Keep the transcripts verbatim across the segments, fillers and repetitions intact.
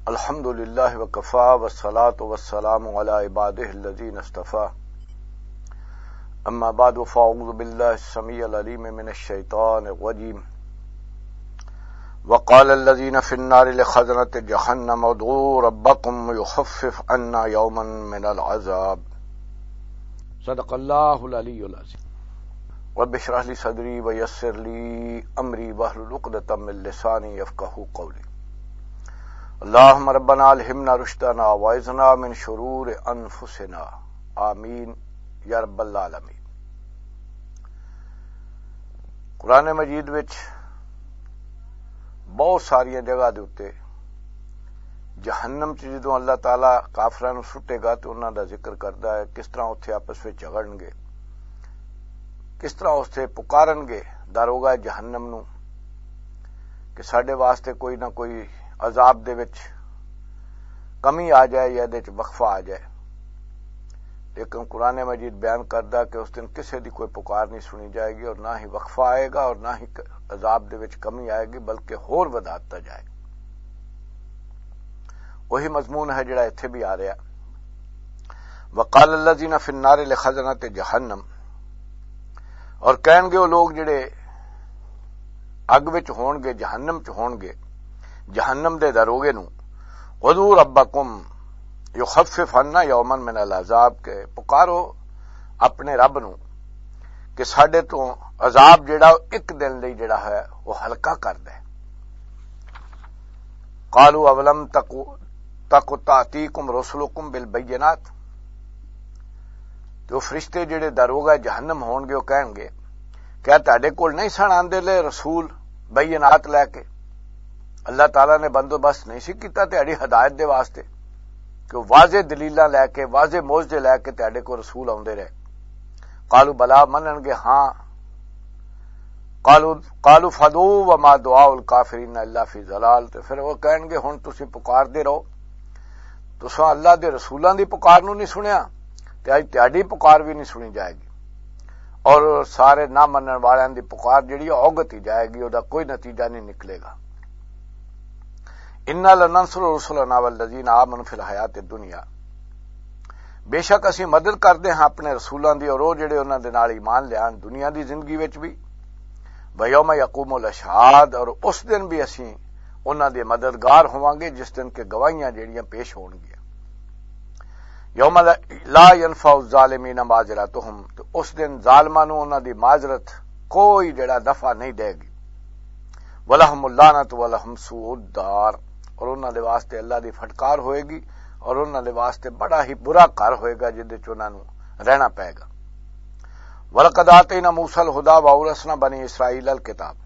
الحمد للہ وکفا والصلاة والسلام علی عبادہ الذین اصطفی اما بعد فاعوذ باللہ السمیع العلیم من الشیطان الرجیم وقال الذین فی النار لخزنۃ جہنم ادعوا ربکم یخفف عنا یوما من العذاب صدق اللہ العلی العظیم رب اشرح لی صدری ویسر لی امری واحلل عقدۃ من لسانی یفقہوا قولی اللهم ربنا الہمنا رشدنا وعظنا من شرور انفسنا آمین یا رب العالمین۔ قرآن مجید وچ بہت ساری جگہ دے اتے جہنم چ جدوں اللہ تعالی کافراں نوں سٹے گا تے انہاں دا ذکر کردا ہے کس طرح اوتھے آپس وچ جھگڑن گے، کس طرح اوتھے پکارن گے داروغہ جہنم نوں کہ ساڈے واسطے کوئی نہ کوئی عذاب دے وچ کمی آ جائے یا دے وچ وقفہ آ جائے، لیکن قرآن مجید بیان کردا کہ اس دن کسے دی کوئی پکار نہیں سنی جائے گی اور نہ ہی وقفہ آئے گا اور نہ ہی عذاب دے وچ کمی آئے گی، بلکہ ہور وداتا جائے گا۔ وہی مضمون ہے جڑا ایتھے بھی آ رہا، وقال الذین فی النار لخزنۃ جہنم، اور کہن گے وہ لوگ جڑے اگ وچ ہون گے، جہنم چ ہون گے، جہنم دے داروغے نو ادعوا ربکم یخفف عنا یوما من العذاب، کے پکارو اپنے رب نو کہ ساڈے تو عذاب جڑا ایک دن لئی جڑا ہے وہ ہلکا کر دے۔ قالوا اولم تکو تک تاتیکم رسلکم بالبینات، تو فرشتے جڑے داروغہ جہنم ہون گے وہ کہن گے کیا تہاڈے کول نہیں سن آندے لے رسول بینات لے کے؟ اللہ تعالیٰ نے بندوبست نہیں سی کیتا تہاڈی ہدایت دے واسطے کہ واضح دلیلاں لے کے واضح موجزے لے کے تہاڈے کو رسول آوندے رہے؟ قالوا بلا، منن گے ہاں۔ قالوا قالوا فدعوا وما دعاء الکافرین الا فی ضلال، تے پھر وہ کہن گے ہن تسی پکاردے رہو، تساں اللہ دے رسولاں دی پکار نو نہیں سنیا تے اج تہاڈی پکار بھی نہیں سنی جائے گی، اور سارے نہ منن والیاں دی پکار جڑی اوگت ہی جائے گی، اودا کوئی نتیجہ نہیں نکلے گا۔ انا لننصر رسلنا والذین آمنوا فی الحیات الدنیا، بے شک اسی مدد کردے ہاں اپنے رسولاں دی اور وہ جڑے انہاں دے نال ایمان لیان دنیا دی زندگی وچ بھی، ویوم یقوم الاشہاد، اور اس دن بھی اسی انہاں دے مددگار ہوواں گے جس دن کے گواہیاں جڑیاں پیش ہون گیاں۔ یوم لا ینفع الظالمین معذرتہم، تو اس دن ظالماں نوں انہاں دی معذرت کوئی جڑا دفع نہیں دے گی۔ ولہم اللعنۃ ولہم سوء الدار، اور انہاں دے واسطے اللہ دی پھٹکار ہوئے گی اور انہاں دے واسطے بڑا ہی برا گھر ہوئے گا جدے چ انہاں نوں رہنا پائے گا۔ وَلَقَدْ آتَيْنَا مُوسَى الْهُدَىٰ وَأَوْرَثْنَا بَنِي إِسْرَائِيلَ الْكِتَابَ،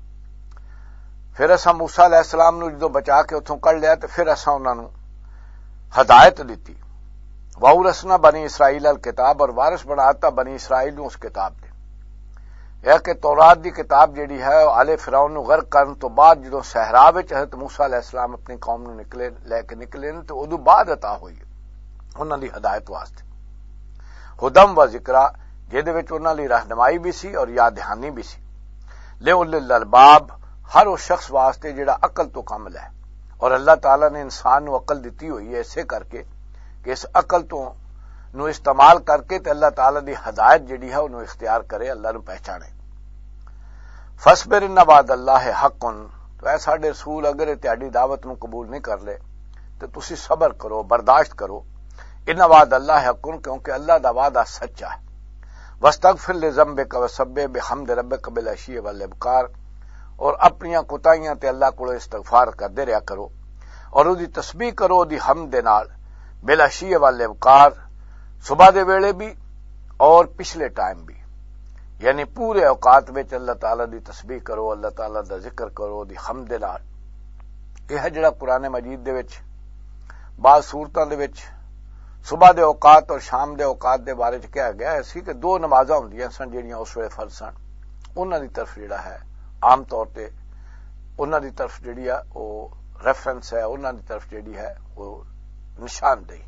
پھر اساں موسیٰ علیہ السلام نو جدوں بچا کے اتھوں کڈ لیا تے پھر اساں انہاں نوں ہدایت دتی۔ وَأَوْرَثْنَا بَنِي إِسْرَائِيلَ الْكِتَابَ، اور وارث بناتا بنی اسرائیل نوں اس کتاب دے۔ یہ کہ تورات دی کتاب جیڑی ہے آل فرعون نو غرق کرن تو بعد جدوں صحرا وچ حضرت موسیٰ علیہ السلام اپنی قوم نو نکلے لے کے نکلے تے ادوں بعد عطا ہوئی انہاں دی ہدایت واسطے، ہدم و ذکرا، جہدے وچ انہاں لئی رہنمائی بھی سی اور یاد دہانی بھی سی، لِأُولِي الْأَلْبَاب، ہر اس شخص واسطے جڑا عقل تو کم لے، اور اللہ تعالیٰ نے انسان نو عقل دتی ہوئی ہے اسے کر کے کہ اس عقل تو نو استعمال کر کے تے اللہ تعالیٰ دی ہدایت جڑی ہے انہوں اختیار کرے، اللہ نو پہچانے۔ فَاصْبِرْ إِنَّ وَعْدَ اللَّهِ حَقٌّ، تو اے ساڈے رسول اگر تہاڈی دعوت نو قبول نہیں کر لے تو تسی صبر کرو، برداشت کرو۔ إِنَّ وَعْدَ اللَّهِ حَقٌّ، کیونکہ اللہ دا وعدہ سچا ہے۔ وَاسْتَغْفِرْ لِذَنبِكَ وَسَبِّحْ بِحَمْدِ رَبِّكَ بِالْعَشِيِّ وَالْإِبْكَارِ، اور اپنیاں کوتاہیاں تے اللہ کول استغفار کردے رہیا کرو اور اودی تسبیح کرو اودی حمد دے نال، بالعشی والابکار، صبح دے ویلے بھی اور پچھلے ٹائم بھی، یعنی پورے اوقات وچ اللہ تعالیٰ دی تسبیح کرو، اللہ تعالیٰ دا ذکر کرو دی حمد دے نال۔ یہ ہے جڑا قرآن مجید دے وچ بعض صورتاں دے وچ صبح دے اوقات اور شام دے اوقات دے بارے چ کہا گیا ہے کہ دو نمازاں ہوندیاں سن جڑیاں اس ویلے فرض سن، انہاں دی طرف جڑا ہے عام طور تے انہاں دی طرف جڑی ہے وہ ریفرنس ہے، انہاں دی طرف جڑی ہے وہ نشاندہی،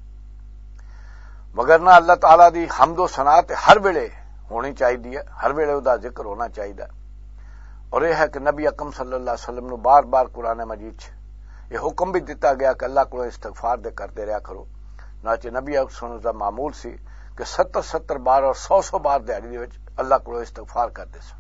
مگر نہ اللہ تعالیٰ دی حمد و ثنا تے ہر ویلے ہونی چاہیے، ہر ویلے دا ذکر ہونا چاہیے، اور یہ ہے کہ نبی اکرم صلی اللہ علیہ وسلم نو بار بار قرآن مجید یہ حکم بھی دیتا گیا کہ اللہ کو استغفار دے کرتے رہا کرو. ناچے نبی اکرم صلی اللہ علیہ وسلم دا معمول سی کہ ستر ستر بار اور سو سو بار دیہڑی دے وچ اللہ کو استغفار کرتے سن.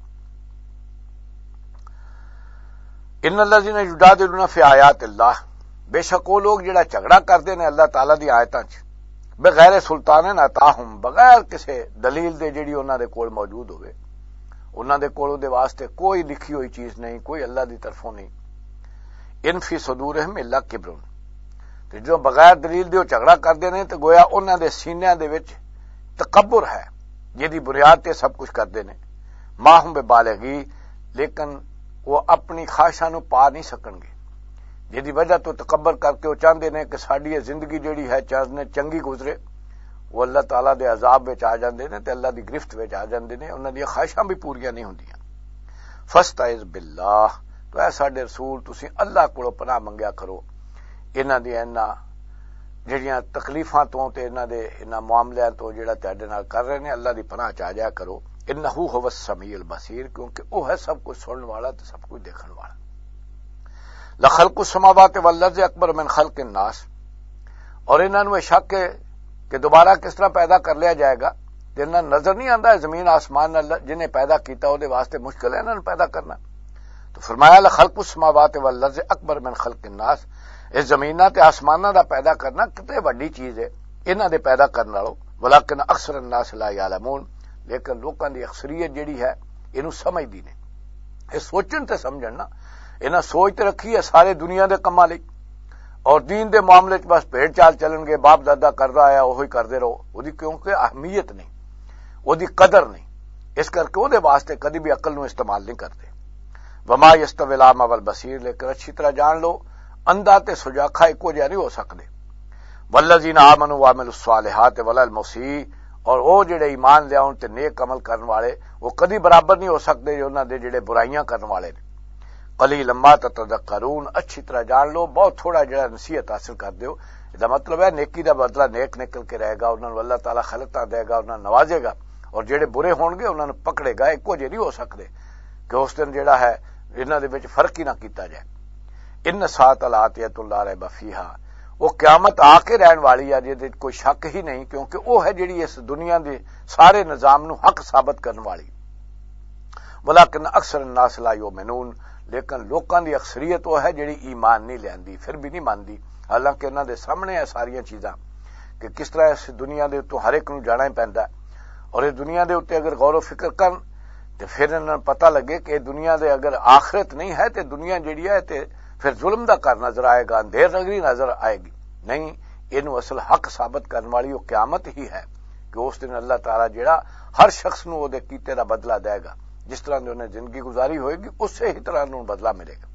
ان الذین یجادلون فی آیات اللہ، بے شک وہ لوگ جڑا جھگڑا کرتے ہیں اللہ تعالیٰ دی آیتاں چ بغیر سلطان عطاہم، بغیر کسی دلیل دے جڑی انہاں دے کول موجود ہوئے، انہاں دے کول دے واسطے کوئی لکھی ہوئی چیز نہیں، کوئی اللہ دی طرفوں نہیں. ان فی صدورہم الا کبر، تے جو بغیر دلیل دے جھگڑا کردے نے تے گویا انہاں دے سینیاں دے وچ تکبر ہے جدی بنیاد تے سب کچھ کردے نے. ماہم بالغی، لیکن وہ اپنی خواہشاں نو پا نہیں سکن گے، جدی وجہ تو تکبر کر کے وہ چاہتے ہیں کہ ساری زندگی جیڑی ہے چاہنے چنگی گزرے، وہ اللہ تعالیٰ دے عذاب وچ آ جاندے نے تے اللہ دی گرفت وچ آ جاندے نے، انہاں دی خواہشاں بھی پوریاں نہیں ہوندیاں. فاستعذ باللہ، تو اے ساڈے رسول تسی اللہ کولوں پناہ منگیا کرو انہاں دی انہاں جڑیاں تکلیفاں تو تے انہاں دے انہاں معاملیاں تو جڑا تہاڈے نال کر رہے نے، اللہ دی پناہ چ آ جایا کرو. انہ هو السمیع البصیر، کیونکہ وہ ہے سب کچھ سننے والا تے سب کچھ دیکھنے والا. لخلق السماوات والارض اکبر من خلق الناس، اور انہاں نوں شک ہے کہ دوبارہ کس طرح پیدا کر لیا جائے گا، تے انہاں نظر نہیں آندا زمین آسمان اللہ جنہیں پیدا کیتا او دے واسطے مشکل ہے انہاں نوں پیدا کرنا. تو فرمایا لخلق السماوات والارض اکبر من خلق الناس، اس زمیناں تے آسماناں دا پیدا کرنا کتے وڈی چیز ہے انہاں دے پیدا کرن نالوں. ولکن اکثر الناس لا یعلمون، لیکن لوکاں دی اکثریت جیڑی ہے اینوں سمجھدی نہیں. یہ سوچن تے سمجھن نا، انہاں سوچ تے رکھی ہے سارے دنیا دے کماں لئی، اور دین دے معاملے چ بس بھیڑ چال چلن گے، باپ دادا کردا آیا وہی کردے رہو، اودی کیونکہ اہمیت نہیں، اودی قدر نہیں، اس کر کے اودے واسطے کدی بھی عقل نو استعمال نہیں کرتے. وما یستوی الاعمی والبصیر، لیکن اچھی طرح جان لو اندھا تے سجاکھا اکو جہا نہیں ہو سکدے. والذین آمنوا وعملوا الصالحات ولا المسیء، اور وہ جڑے ایمان لے آؤن تے نیک عمل کرن والے وہ کدی برابر نہیں ہو سکتے جو انہاں دے جڑے برائیاں کرن والے نے. قلیلا ما تتذکرون، اچھی طرح جان لو بہت تھوڑا جڑا نصیحت حاصل کر دیو. اس دا مطلب ہے نیکی دا بدلہ نیک نکل کے رہے گا، انہاں نوں اللہ تعالیٰ خلقتاں دے گا، انہاں نوں نوازے گا، اور جڑے برے ہون گے انہاں نوں پکڑے گا. اکو جے نہیں ہو سکدے کہ اس دن جڑا ہے انہاں دے وچ فرق ہی نہ کیتا جائے. ان ساعۃ الآتیۃ لا ریب فیہا، وہ قیامت آ کے رہن والی ہے جے کوئی شک ہی نہیں، کیونکہ وہ ہے جڑی اس دنیا دے سارے نظام نو حق ثابت کرن والی. ولکن اکثر الناس لا یؤمنون، لیکن لوکاں دی اکثریت وہ ہے جڑی ایمان نہیں لیندی، پھر بھی نہیں مانتی، حالانکہ انہاں دے سامنے ہے ساریاں چیزاں کہ کس طرح اس دنیا دے اتوں ہر ایک نو جانا ہی پیندا ہے. اور اس دنیا دے اوتے اگر غور و فکر کرن تے پھر انہاں نوں پتہ لگے کہ دنیا دے اگر آخرت نہیں ہے تے دنیا جڑی ہے تے پھر ظلم دا کر نظر آئے گا، اندھیر نگری نظر آئے گی. نہیں، اینو اصل حق ثابت کرنے والی وہ قیامت ہی ہے کہ اس دن اللہ تعالیٰ جڑا ہر شخص نو دے کیتے دا بدلہ دے گا، جس طرح انہوں نے زندگی گزاری ہوئے گی اس سے ہی طرح انہوں بدلہ ملے گا.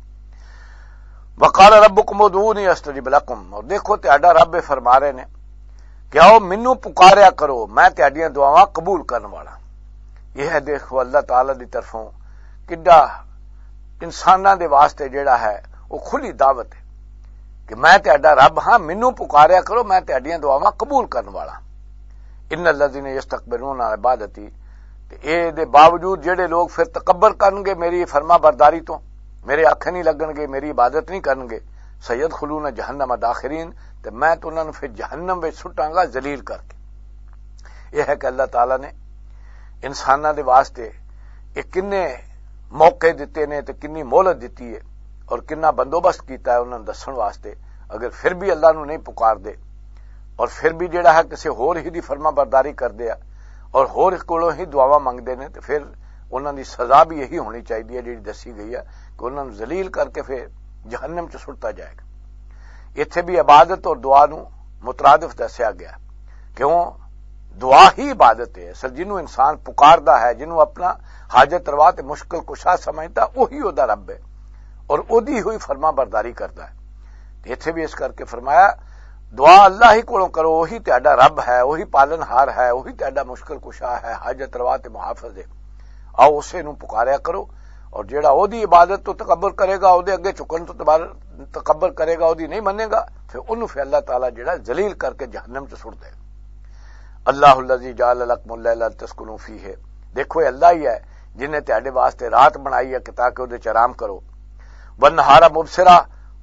وقال ربکم ادعونی استجب لکم، اور دیکھو تہاڈا رب فرما رہے نے کہ آؤ مینوں پکاریا کرو، میں تہاڈیاں دعاواں قبول کرن والا. یہ ہے دیکھو اللہ تعالیٰ دی طرفوں کڈا انساناں دے واسطے جڑا ہے وہ کھلی دعوت ہے کہ میں تہاڈا رب ہاں، مینوں پکاریا کرو، میں تہاڈیاں دعاواں قبول کرن والا. ان الذین یستکبرون عن عبادتی، تے اے دے باوجود جڑے لوگ پھر تکبر کرن گے میری فرما برداری تو، میرے آکھے نہیں لگن گے، میری عبادت نہیں کرن گے، سیدخلون جہنم داخرین، تے میں تو انہاں نوں پھر جہنم وچ سٹاں گا ذلیل کر کے. یہ ہے کہ اللہ تعالیٰ نے انساناں دے واسطے یہ کنے موقع دیتے نے تے کنی مہلت دیتی ہے اور کنا بندوبست کیتا ہے انہوں نے دسن واسطے. اگر پھر بھی اللہ نو نہیں پکار دے اور پھر بھی جڑا ہے کسی ہور ہی دی فرما برداری کر دیا اور ہور کولوں ہی دعاواں منگدے نے، تو پھر انہاں دی سزا بھی یہی ہونی چاہیے جڑی دسی گئی ہے کہ انہوں نے ذلیل کر کے پھر جہنم چ سٹتا جائے گا. ایتھے بھی عبادت اور دعا نو مترادف دسیا گیا، کیوں دعا ہی عبادت ہے. اصل جنوں انسان پکاردا ہے، جنوں اپنا حاجت روا تے مشکل کشا سمجھدا، وہی او دا رب ہے اور اودی ہوئی فرما برداری کرتا ہے. ایتھے بھی اس کر کے فرمایا دعا اللہ ہی کولوں کرو، وہی تہاڈا رب ہے، وہی پالن ہار ہے، وہی تہاڈا مشکل کشا ہے، حاجت روا تے محافظ ہے. آؤ اسے نو پکاریا کرو، اور جیڑا اودی عبادت تو تکبر کرے گا، اودے اگے جھکن تو تکبر کرے گا، اودی نہیں منے گا، پھر انہوں پھر اللہ تعالیٰ جیڑا ذلیل کر کے جہنم چ سٹ دے گا. اللہ الذی جعل لکم اللیل لتسکنوا فیہ، دیکھو یہ اللہ ہی ہے جن نے تہاڈے واسطے رات بنائی ہے کہ تاکہ اودے چ آرام کرو. والنہار مبصرا،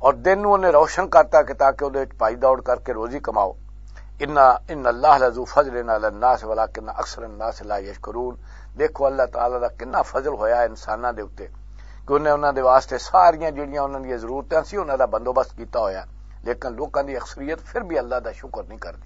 اور دن نو انہیں روشن کرتا کہ تاکہ وہ پائی دوڑ کر کے روزی کماؤ. ان ان اللہ لذو فضل علی الناس ولکن اکثر الناس لا یشکرون. دیکھو اللہ تعالی دا کنا فضل ہویا انساناں دے اوتے کہ انہیں انہاں دے واسطے ساریاں جڑیاں انہاں دی ضرورتاں سی انہاں دا بندوبست کیتا ہویا، لیکن لوکاں دی اکثریت پھر بھی اللہ دا شکر نہیں کردی.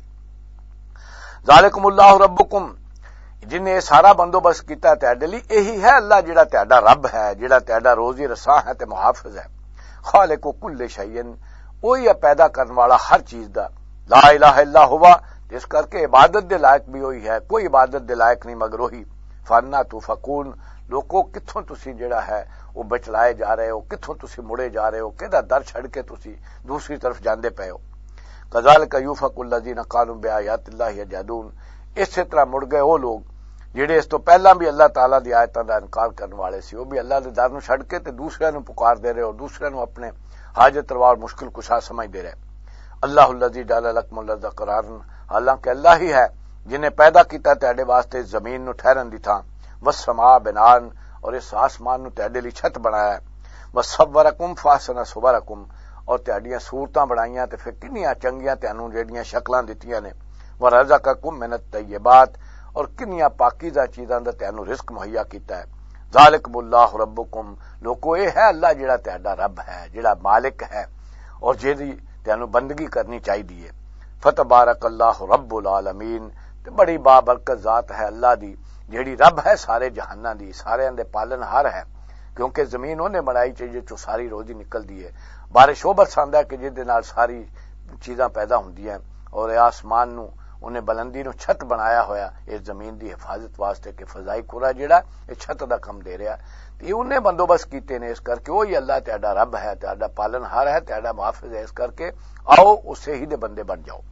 ذالکم اللہ ربکم، جن نے سارا بندوبست کیتا تہاڈے لئی، یہی ہے اللہ جڑا تہاڈا رب ہے، جڑا تہاڈا روزی رساں ہے تے محافظ ہے. خالق کل شیء، وہی ہے پیدا کرنے والا ہر چیز دا. لا الہ الا ہوا، اس کر کے عبادت دے لائق بھی وہی ہے، کوئی عبادت دے لائق نہیں مگر وہی. فانا تفکون، لوکو کتھوں تسی جڑا ہے وہ بچلائے جا رہے ہو، کتھوں تسی مڑے جا رہے ہو، کہدا در چھڑ کے تسی دوسری طرف جاندے پئے ہو. کذالک یوفک الذین قالوا بآیات اللہ یجحدون، اسی طرح مڑ گئے وہ لوگ جڑے اس تو پہلا بھی اللہ تعالیٰ دی آیتاں دا انکار کرنے والے سی، وہ بھی اللہ دے در نو چھڑ کے تے دوسرے نو پکار دے رہے اور دوسرے نو اپنے حاجت روا اور مشکل کشا سمجھ دے رہے. اللہ الذی جعل لکم الارض قرارا، حالانکہ اللہ ہی ہے جنہیں پیدا کیتا تہاڈے واسطے زمین نو ٹھہرن دی تھاں، والسماء بناء، اور اس آسمان نو تہاڈے لئی چھت بنایا ہے، وصورکم فاحسن صورکم، اور تہاڈیاں صورتاں بنائیاں تے پھر کنیاں چنگیاں تانوں جڑیاں شکلاں دتیاں نے، ورزقکم من الطیبات، اور کنیاں پاکیزہ چیزاں دا تانوں رزق مہیا کیتا ہے. ذالکم اللہ ربکم، لوکو اے ہے اللہ جڑا تہاڈا رب ہے، جڑا مالک ہے اور جیدی تانوں بندگی کرنی چاہیے. فتبارک اللہ رب العالمین، تے بڑی بابرکت ذات ہے اللہ دی جیڑی رب ہے سارے جہاناں دی، سارے دے پالن ہار ہے، کیونکہ زمین انہیں بنائی چاہیے جو ساری روزی نکلدی ہے. بارش وہ برساندا ہے کہ جس دے نال ساری چیزاں پیدا ہوندیاں، اور آسمان نو انہیں بلندی نو چھت بنایا ہویا اس زمین دی حفاظت واسطے کہ فضائی کرہ جڑا یہ چھت دا کم دے رہا. یہ انہیں بندوبست کیتے نے، اس کر کے وہی اللہ تہاڈا رب ہے، تہاڈا پالن ہار ہے، تہاڈا محافظ ہے. اس کر کے آؤ اسے ہی دے بندے بن جاؤ.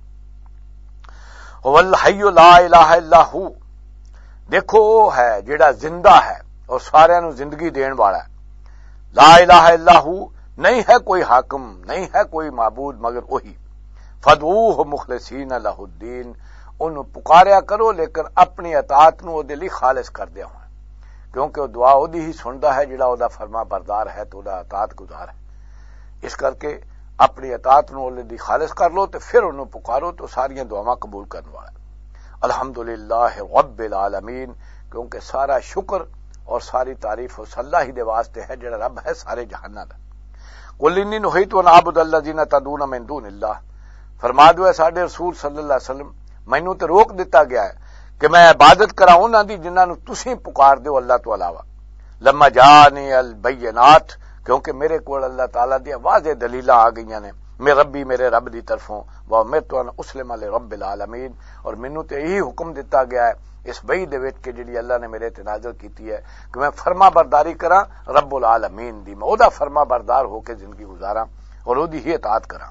هو الحی لا الہ الا ہو، دیکھو وہ ہے جڑا زندہ ہے اور سارے نو زندگی دین والا ہے. لا الہ الا ہو، نہیں ہے کوئی حاکم، نہیں ہے کوئی معبود مگر وہی. فدعوہ مخلصین لہ الدین، انہوں پکاریا کرو لیکن اپنی اطاعت نو دے لئی خالص کر دیا ہوں، کیونکہ وہ دعا او دی ہی سندا ہے جڑا او دا فرما بردار ہے تو دا اطاعت گزار ہے. اس کر کے اپنی اطاعت نو دی خالص کر لو تے پھر انہوں پکارو تو ساریاں دعاواں قبول کرنے والا ہے. الحمدللہ رب العالمین، کیونکہ سارا شکر اور ساری تعریف اس اللہ ہی دے واسطے ہے جڑا رب ہے سارے جہاناں دا. قل انی نہیت ان اعبد الذین تدعون من دون اللہ، فرما دو ہے ساڈے رسول صلی اللہ علیہ وسلم مینوں تے روک دتا گیا ہے کہ میں عبادت کراں انہاں دی جنہاں نو تسی پکار دیو اللہ تو علاوہ. لما جانی البینات، کیونکہ میرے کول اللہ تعالیٰ دی واضح دلیلاں آ گئیاں نے، میں ربی میرے رب دی طرفوں، وامرت ان اسلم لرب العالمین، اور مینوں تے یہی حکم دتا گیا ہے اس وحی دے وچ کہ جڑی اللہ نے میرے تے نازل کیتی ہے کہ میں فرما برداری کراں رب العالمین دی، میں او دا فرما بردار ہو کے زندگی گزاراں اور او دی ہی اطاعت کراں.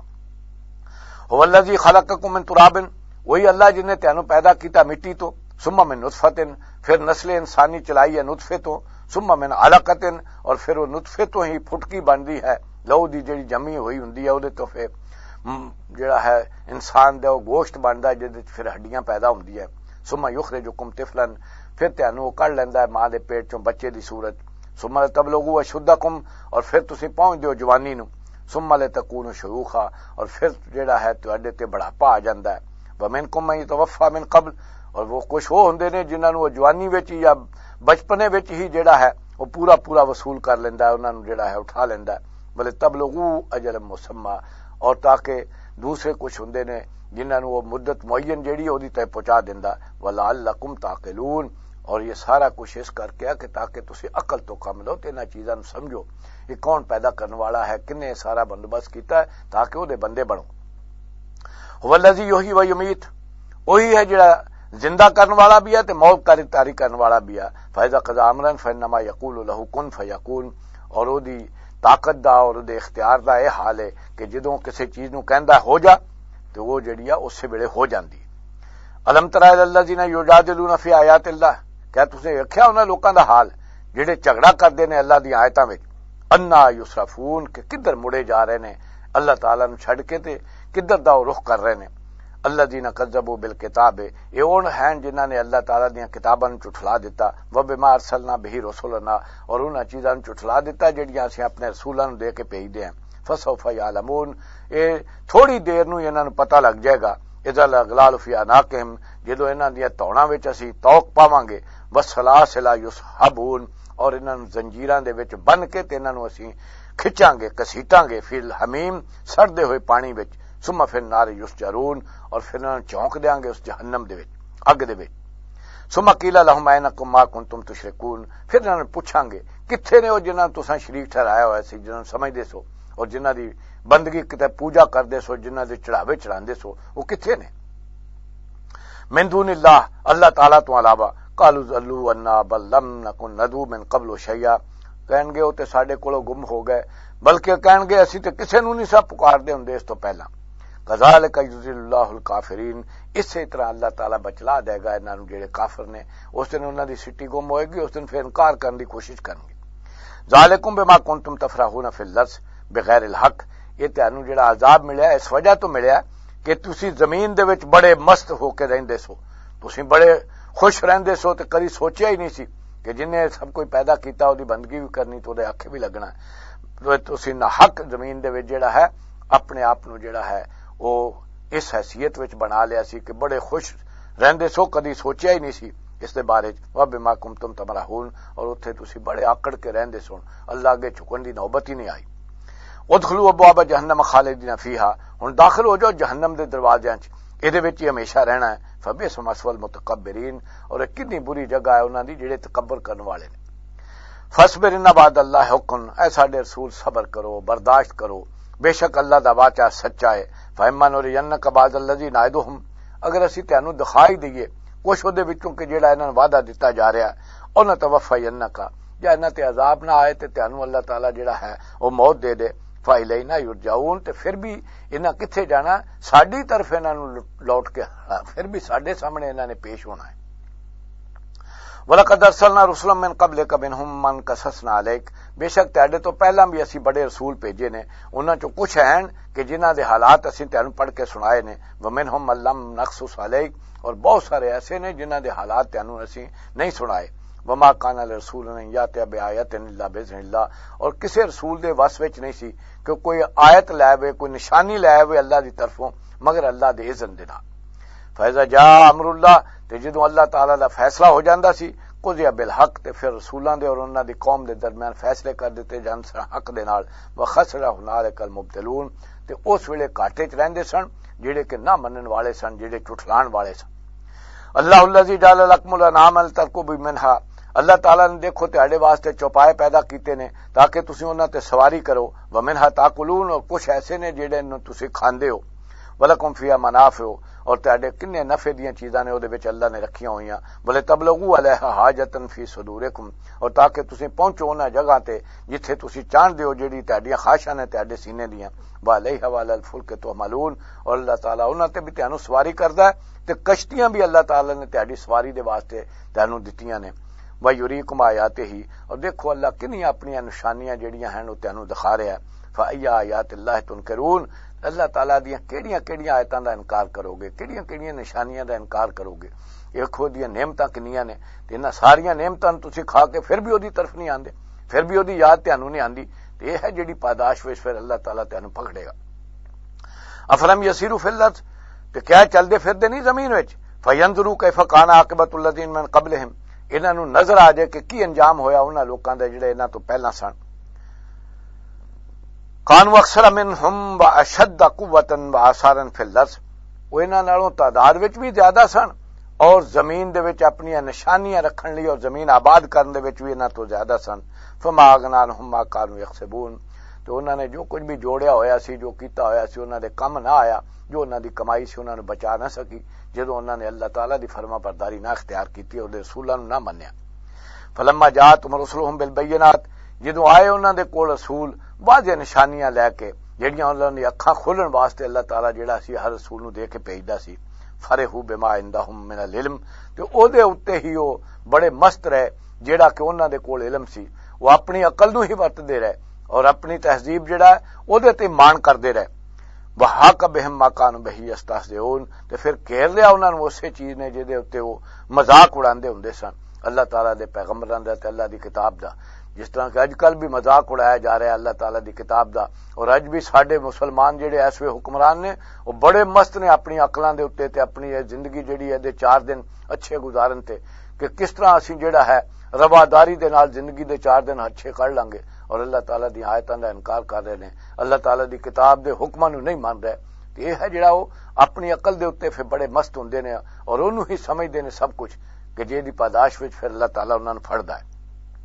هو الذی خلقکم من تراب، وہی اللہ جن نے تینوں پیدا کیتا مٹی تو، ثم من نطفۃ، پھر نسل انسانی چلائی ہے نطفے تو، ثم من علقۃ، اور پھر وہ نطفے تو ہی پھٹکی بندی ہے لہو دی جڑی جمی ہوئی ہوندی ہے او دے تو پھر جڑا ہے انسان دے وہ گوشت بندا ہے جدے پھر ہڈیاں پیدا ہوندی ہے. ثم یخرجکم طفلا، پھر تینوں کڑ لیندا ہے ماں دے پیٹ چوں بچے دی صورت. ثم تبلغوا اشدکم، اور پھر تسی پہنچ دیو جوانی نو. ثم لتکونوا شیوخا، اور پھر جڑا ہے تواڈے تے بڑھاپا آ جاندا ہے. ومنکم من یتوفى من قبل، اور وہ کچھ وہ ہوندے نے جنہاں نو جوانی وچ یا بچپنے وچ ہی جڑا ہے وہ پورا پورا وصول کر لیندا ہے، انہاں نو جڑا ہے اٹھا لیندا ہے. بلے تبلغوا اجل مسمى، اور تاکہ دوسرے کچھ ہوندے نے جنہاں نو وہ مدت معین جڑی اودی تے پہنچا دیندا. ولعلکم تعقلون، اور یہ سارا کچھ اس کر کے کہ تاکہ تسی عقل تو کم لو تے انہاں چیزاں نو سمجھو کہ کون پیدا کرنے والا ہے، کنے سارا بندوبست کیتا ہے تاکہ وہ دے بندے بنو. هو الذی یحیی و یمیت، وہی ہے جڑا زندہ کرنے والا بھی ہے تے موت کا طاری کرنے والا بھی ہے. فاذا قضى امرا فانما یقول له کن فیکون، اور وہ دی طاقت دا اور دے اختیار دا یہ حال ہے کہ جدوں کسی چیز نو کہندا ہو جا تو وہ جڑی ہے اس سے ویلے ہو جاندی. الم تر الی الذین یجادلون فی آیات اللہ، کیا تسیں ویکھیا انہاں لوکاں دا حال جڑے جھگڑا کردے نے اللہ دی آیتاں وچ. انا یصرفون، کہ کدھر مڑے جا رہے نے اللہ تعالیٰ نو چھڈ کے تے کدھر دا رخ کر رہے نے. الذین کذبوا بالکتاب، یہ اون ہیں جنہاں نے اللہ تعالیٰ دیاں کتاباں نو جھٹلا دتا. وبما ارسلنا بہ رسولنا، اور انہاں چیزاں نو جھٹلا دتا جڑیاں اسی اپنے رسولاں نو دے کے بھیج دے ہیں. فسوف یعلمون، اے تھوڑی دیر نو انہاں نوں پتہ لگ جائے گا، اذا الاغلال فی اعناقہم، جدوں انہاں دیاں توڑاں وچ اسی توق پاواں گے، والسلاسل یسحبون، اور انہاں نوں زنجیراں دے وچ بن کے تے انہاں نوں اسی کھچاں گے کسیٹاں گے، فی الحمیم سڑدے ہوئے پانی وچ، ثم فی النار یسجرون، اور پھر انہاں نوں چونک دیاں گے اس جہنم دے وچ، اگ دے وچ، ثم قیل لهم اینکم ما کنتم تشرکون، پھر انہاں نوں پوچھاں گے کتھے نے او جنہاں تساں شریک ٹھہرایا ہوا سی، جنہاں سمجھدے سو اور جنہاں دی بندگی کتے پوجا کردے سو، جنہاں دے چڑھاوے چڑھاندے سو، وہ کتھے نے؟ من دون اللہ، اللہ تعالیٰ تو علاوہ، قالوا ضلوا عنا بل لم نکن ندعو من قبل شیئا، کہن گے وہ تے ساڈے کولوں گم ہو گئے، بلکہ کہن گے اسی تے کسے نوں نہیں سا پکاردے ہوندے اس تو پہلا۔ کذالک یجزی اللہ الکافرین، اسی طرح اللہ تعالیٰ بچلا دے گا انہاں نوں جڑے کافر نے، اس دن انہاں دی سٹی گم ہوئے گی، اس دن پھر انکار کرنے دی کوشش کرن گے۔ ذالکم بما کنتم تفرحون فی الارض بغیر الحق، یہ تانوں جڑا عذاب ملیا اس وجہ تو ملیا کہ تسی زمین دے وچ بڑے مست ہو کے رہندے سو، تسی بڑے خوش رہندے سو، تے کدی سوچیا ہی نہیں سی کہ جن نے سب کوئی پیدا کیتا او دی بندگی بھی کرنی تو دے آکھے بھی لگنا ہے، تسی نہ حق زمین دے وچ جڑا ہے اپنے آپ نو جڑا ہے او اس حیثیت وچ بنا لیا سی کہ بڑے خوش رہندے سو، کدی سوچیا ہی نہیں سی اس دے بارے و بما کنتم تمرحون، اور اتھے تسی بڑے آکڑ کے رہندے سو، اللہ اگے جھکن دی نوبت ہی نہیں آئی۔ ادخلوا ابواب جہنم خالدین فیہا، ہن داخل ہو جاؤ جہنم دے دروازیاں چ، ایدے وچ ہی ہمیشہ رہنا ہے، فبئس مثوى المتکبرین، اور ایک کتنی بری جگہ ہے انہاں دی جڑے تکبر کرنے والے نے۔ فاصبر ان وعد اللہ حق، اے ساڈے رسول صبر کرو، برداشت کرو، بے شک اللہ دا وعدہ سچا ہے۔ فإما نرینک بعض الذی نعدہم، اگر اسی تانوں دکھائی دئیے کچھ اودے وچوں کہ جڑا انہاں نوں وعدہ دتا جا رہا ہے، او نہ توفینک، یا انہاں تے عذاب نہ آئے تے تانوں اللہ تعالی جڑا ہے او موت دے دے، فإلینا یرجعون، تے پھر بھی انہاں کتھے جانا؟ ساڈی طرف انہاں نوں لوٹ کے پھر بھی ساڈے سامنے انہاں نے پیش ہونا ہے۔ وَلَقَدْ أَرْسَلْنَا رُسُلًا مِّن قَبْلِكَ مِنْهُم مَّن قَصَصْنَا عَلَيْكَ، بے شک تہاڈے تو پہلا بھی اسی بڑے رسول بھیجے نے، انہاں چوں کچھ ہیں کہ جنہاں دے حالات اسی تانوں پڑھ کے سنائے نے، وَمِنْهُم مَّن لَّمْ نَقْصُصْ عَلَيْكَ، اور بہت سارے ایسے نے جنہاں دے حالات تانوں اسی نہیں سنائے۔ وَمَا كَانَ لِرَسُولٍ أَن يَأْتِيَ بِآيَةٍ إِلَّا بِإِذْنِ اللَّهِ، اور کسی رسول دے وس وچ نہیں سی کہ کوئی آیت لے آوے، کوئی نشانی لے آوے اللہ دی طرفوں، مگر اللہ دے اذن دے نال۔ فَإِذَا جَاءَ أَمْرُ اللَّهِ، تے جدوں اللہ تعالیٰ دا فیصلہ ہو جاندا سی، قضی بالحق، تے پھر رسولاں دے اور انہاں دی قوم دے درمیان فیصلے کر دیتے جان سن حق دے نال، وخسر هنالک المبطلون، تے اس ویلے گھاٹے چ رہندے سن جڑے کہ نہ منن والے سن، جڑے چٹلان والے سن۔ اللہ الذی جعل لکم الانعام ترکبوا منها، اللہ تعالیٰ نے دیکھو تہاڈے واسطے چوپائے پیدا کیتے نے تاکہ تسی انہاں تے سواری کرو، ومنها تاکلون، اور کچھ ایسے نے جڑے نوں تسی کھاندے ہو، ولکم فیہا منافع، اور تہاڈے کنے نفع دیاں چیزاں نے اودے وچ اللہ نے رکھیاں ہوئیاں، بلے تبلغوا علیہا حاجتن فی صدورکم، اور تاکہ تسی پہنچو انہاں جگہ تے جتھے تسی چاہندے ہو، جڑی تہاڈیاں خواہشاں نے تہاڈے سینے دیاں، وعلیہا وعلی الفلک تحملون، اور اللہ تعالیٰ انہاں تے بھی تانوں سواری کردا ہے، تے کشتیاں بھی اللہ تعالیٰ نے تہاڈی سواری دے واسطے تانوں دتیاں نے۔ وَيُرِيكُمْ آیاتہ، اور دیکھو اللہ کنی اپنی نشانیاں جڑیاں ہیں وہ تانوں دکھا رہا ہے۔ فَأَيَّ آیاتِ اللَّهِ تُنکرون، اللہ تعالیٰ دیاں کیڑیاں کیڑیاں آیتاں دا انکار کرو گے، کیڑیاں کیڑیاں نشانیاں دا انکار کرو گے؟ دیکھو دیاں نعمتاں کنیاں نے، تے انہاں ساریاں نعمتاں تسی کھا کے پھر بھی اودی طرف نہیں آندے، پھر بھی اودی یاد تانوں نہیں آندی، تے یہ ہے جڑی پاداش وچ پھر اللہ تعالیٰ تانوں پکڑے گا۔ افلم یسیروا فی الارض، تے کیا چلدے پھردے نہیں زمین وچ، فینظروا کیف کان عاقبۃ الذین من قبلہم، انہاں نوں نظر آ جائے کہ کی انجام ہویا انہاں لوکاں دا جڑے انہاں تو پہلا سن۔ کانوا اکثر منہم واشد قوۃ واثارا فی الارض، وہ انہاں نالوں تعداد وچ بھی زیادہ سن اور زمین دے وچ اپنی نشانیاں رکھن لئی اور زمین آباد کرن دے وچ بھی انہاں تو زیادہ سن۔ فما اغنی عنہم ما کانوا یکسبون، تو انہاں نے جو کچھ بھی جوڑیا ہویا سی، جو کیتا ہویا سی، انہاں دے کم نہ آیا، جو انہاں دی کمائی سی انہاں نوں بچا نہ سکی، جدوں انہاں نے اللہ تعالیٰ دی فرما برداری نہ اختیار کیتی اور رسولاں نوں نہ منیا۔ فلما جاءتهم رسلهم بالبینات، جدوں آئے انہاں دے کول رسول واضح نشانیاں لے کے جڑیاں انہاں دی اکھاں کھولن واسطے اللہ تعالیٰ جڑا سی ہر رسول نوں دے کے بھیجدا سی، فرحوا بما عندهم من العلم، تے او دے اوتے ہی او بڑے مست رہے جڑا کہ انہاں دے کول علم سی، وہ اپنی عقل نوں ہی ورتدے رہے اور اپنی تہذیب جڑا ہے او دے تے مان کردے رہے۔ وحاق بهم ما كانوا به يستهزئون، تے پھر گھیر لیا انہاں نوں اسی چیز نے جے دے اوتے او مذاق اڑاندے ہوندے سن اللہ تعالیٰ دے پیغمبراں دا تے اللہ دی کتاب دا، جس طرح کہ اج کل بھی مذاق اڑایا جا رہا ہے اللہ تعالیٰ دی کتاب دا، اور اج بھی ساڈے مسلمان جڑے اس وے حکمران نے وہ بڑے مست نے اپنی عقلاں دے اوتے تے اپنی یہ زندگی جڑی ہے دے چار دن اچھے گزارن تے کہ کس طرح اسی جڑا ہے رواداری دے نال زندگی دے چار دن اچھے کر لیں گے، اور اللہ تعالیٰ دی آیتاں دا انکار کر رہے ہیں، اللہ تعالیٰ دی کتاب دے حکماں نو نہیں مان رہے۔ تے یہ ہے جڑا وہ اپنی عقل دے اوتے پھر بڑے مست ہوندے نے اور اونوں ہی سمجھدے نے سب کچھ کہ جے دی پاداش وچ پھر اللہ تعالیٰ انہاں نوں پھڑدا ہے۔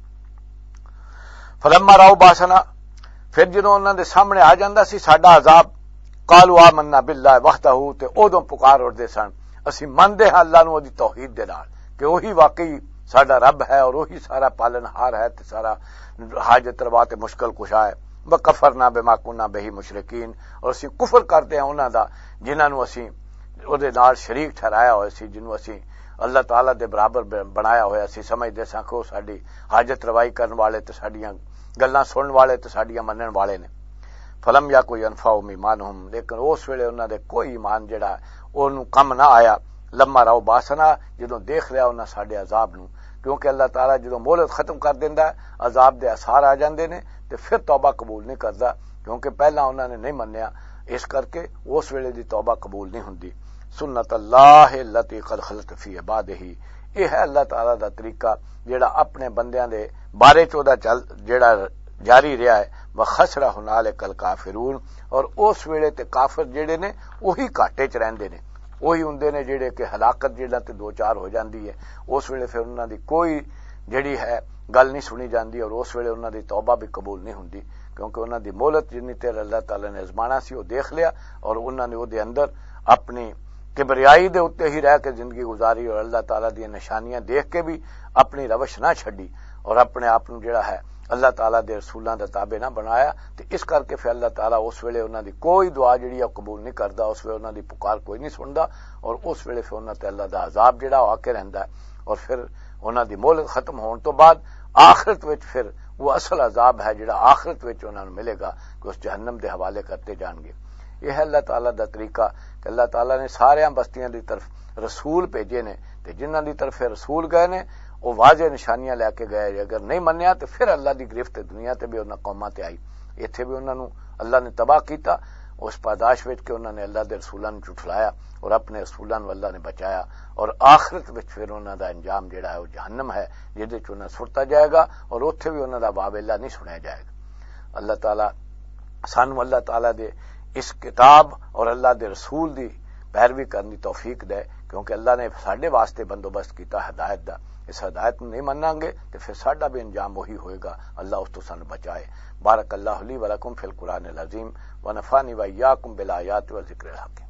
فلما راؤ باسنا، پھر جدوں انہاں دے سامنے آ جاندا سی ساڈا عذاب، قالوا آمنا باللہ وحدہ، تے اودوں پکار اٹھدے سن اسی مندے ہاں اللہ نوں دی توحید دے نال کہ وہی واقعی ساڈا رب ہے اور وہی سارا پالن ہار ہے تے سارا حاجت روا تے مشکل کشا ہے۔ وکفرنا بما کنا بہ مشرکین، اور اسی کفر کرتے ہیں انہاں دا جنہاں نوں اسی او دے نال شریک ٹھہرایا ہویا سی، جنوں اسی اللہ تعالیٰ دے برابر بنایا ہویا سی، سمجھدے ساں کہ ساڈی حاجت روائی کرن والے تے ساڈیاں گلاں سنن والے تے ساڈیاں منن والے نے۔ فلم یا کوئی انفعهم ایمانہم، لیکن اس ویلے انہاں دے کوئی ایمان جڑا اونوں کم نہ آیا، لما راؤ باسنا، جدوں دیکھ لیا انہاں ساڈے عذاب نوں، کیونکہ اللہ تعالیٰ جدوں مہلت ختم کر دیندا ہے عذاب دے اثار آ جاندے نے تے پھر توبہ قبول نہیں کردا، کیونکہ پہلا انہاں نے نہیں منیا، اس کر کے اس ویلے دی توبہ قبول نہیں ہوندی۔ سنت اللہ التی قد خلت فی عبادہ، یہ ہے اللہ تعالیٰ دا طریقہ جیڑا اپنے بندیاں دے بارے چودا چل جیڑا جاری رہا ہے۔ وخسر ہنالک الکافرون، اور اس ویلے تے کافر جیڑے نے وہی گھاٹے چ رہندے نے، وہی ہوندے نے جیڑے کہ ہلاکت جیڑا تے دو چار ہو جاندی ہے، اس ویلے پھر انہاں دی کوئی جیڑی ہے گل نہیں سنی جاندی، اور اس ویلے انہاں دی توبہ بھی قبول نہیں ہوندی، کیونکہ انہاں دی مہلت جنی تیر اللہ تعالیٰ نے ازمانا سی وہ دیکھ لیا، اور انہاں نے او دے اندر اپنی کبریائی دے اتے ہی رہ کے زندگی گزاری، اور اللہ تعالیٰ دی نشانیاں دیکھ کے بھی اپنی روش نہ چھڈی، اور اپنے آپ نوں جڑا ہے اللہ تعالیٰ دے رسولاں دا تابع نہ بنایا، تے اس کر کے پھر اللہ تعالیٰ اس ویلے انہاں دی کوئی دعا جڑی ہے قبول نہیں کردا، اس ویلے انہاں دی پکار کوئی نہیں سندا، اور اس ویلے پھر انہاں تے اللہ دا عذاب جڑا آ کے رہندا ہے، اور پھر انہاں دی مہلت ختم ہون تو بعد آخرت وچ پھر وہ اصل عذاب ہے جڑا آخرت وچ انہاں نوں ملے گا کہ اس جہنم دے حوالے کرتے جان گے۔ یہ ہے اللہ تعالیٰ دا طریقہ کہ اللہ تعالیٰ نے سارے بستیاں دی طرف رسول بھیجے نے، تے جنہاں دی طرف رسول گئے نے وہ واضح نشانیاں لے کے گئے، اگر نہیں منیا تو پھر اللہ دی گرفت دنیا تے بھی انہاں قوماں تے آئی، ایتھے بھی انہاں نوں اللہ نے تباہ کیتا اس پاداش وچ کہ انہاں نے اللہ دے رسولاں نوں جھٹلایا اور اپنے رسولاں نوں اللہ نے بچایا، اور آخرت وچ پھر انہاں دا انجام جڑا ہے وہ جہنم ہے جہدے وچ انہاں سٹتا جائے گا، اور اوتھے بھی انہاں دا واویلا نہیں سنیا جائے گا۔ اللہ تعالیٰ سانوں اللہ تعالیٰ دے اس کتاب اور اللہ دے رسول دی پیروی کرنی توفیق دے، کیونکہ اللہ نے ساڈے واسطے بندوبست کیتا ہدایت دا، اس ہدایت نہیں منیں گے تو پھر ساڈا بھی انجام وہی ہوئے گا، اللہ اس تو سانوں بچائے۔ بارک اللہ لی ولکم فی القرآن العظیم ونفعنی وإیاکم بالآیات والذکر الحکیم۔